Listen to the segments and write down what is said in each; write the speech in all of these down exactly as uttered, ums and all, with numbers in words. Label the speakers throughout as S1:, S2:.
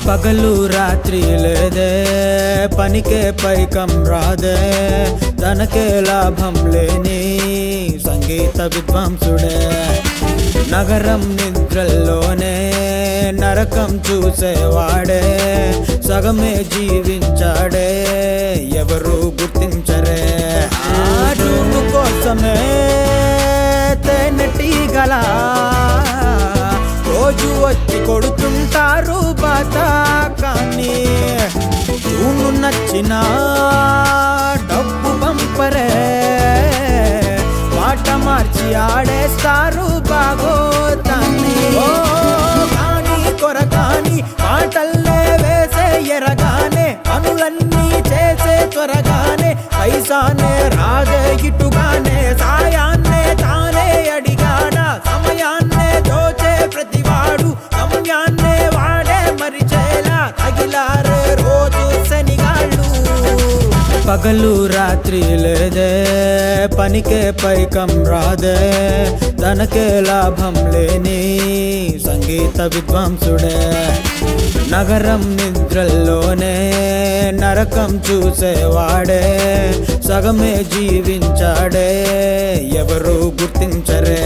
S1: పగలు రాత్రి లేదే పనికే పైకం రాదే తనకే లాభం లేని సంగీత విద్వాంసుడే నగరం నిద్రల్లోనే నరకం చూసేవాడే సగమే జీవించాడే ఎవరు గుర్తించరే ఆ చూపు కోసమే తేనెటీగల రోజు వచ్చి కొడుతుంటారు బాత కానీ చూను నచ్చిన డబ్బు పంపరే మాట మార్చి ఆడేస్తారు బాగోతాన్ని కానీ కొరకాని మాటల్లే వేసే ఎరగానే పనులన్నీ చేసే త్వరగానే పైసానే రాదే ఇటుగానే సాయాన్నే తానే అడిగాడా సమయాన్నే దోచే ప్రతివాడు గమ్యాన్నే వాడే మరిచేలా తగిలారే రోజు శనిగాళ్ళు పగలు రాత్రి లేదే పనికే పైకం రాదే తనకే లాభం లేని సంగీత విద్వాంసుడే నగరం నిద్రల్లోనే నరకం చూసేవాడే సగమే జీవించాడే ఎవరు గుర్తించరే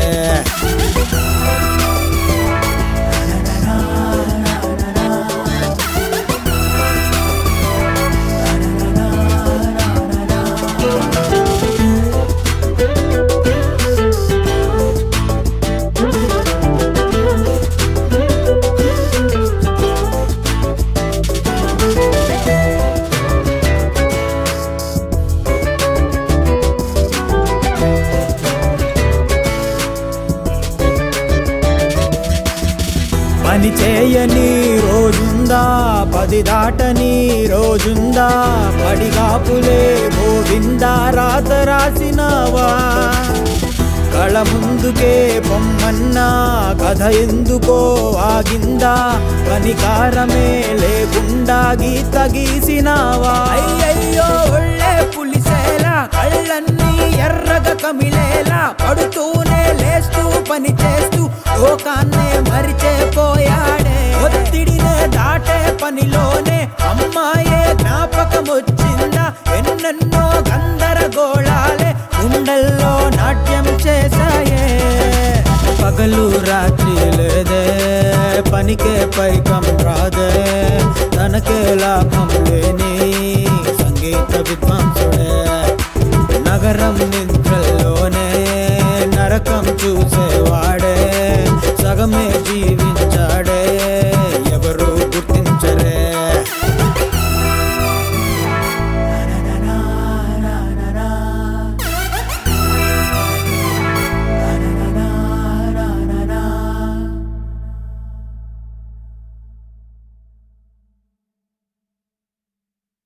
S1: పని చేయని రోజుందా పది దాటని రోజుందా పడిగాపులే గోవిందా రాత రాసినావా కళ ముందుకే పొమ్మన్నా కథ ఎందుకో ఆగిందా కనికారమే లేకుండా గీత గీసినావా అయ్యయ్యో ఒళ్ళే పులిసేలా కళ్ళన్నీ ఎర్రగా కమిలేలా పడుతూనే లేస్తూ పని చేస్తూ లోకాన్నే మరిచే పోయాడే ఒత్తిడినే దాటే పనిలోనే అమ్మాయే జ్ఞాపకం వచ్చిందా ఎన్నెన్నో గందరగోళాలే గుండెల్లో నాట్యం చేశాయే పగలు రాత్రి లేదే పనికే పైకం రాదే తనకే లాభం లేని సంగీత విద్వాంసుడే నగరం నిద్రల్లోనే నరకం చూసే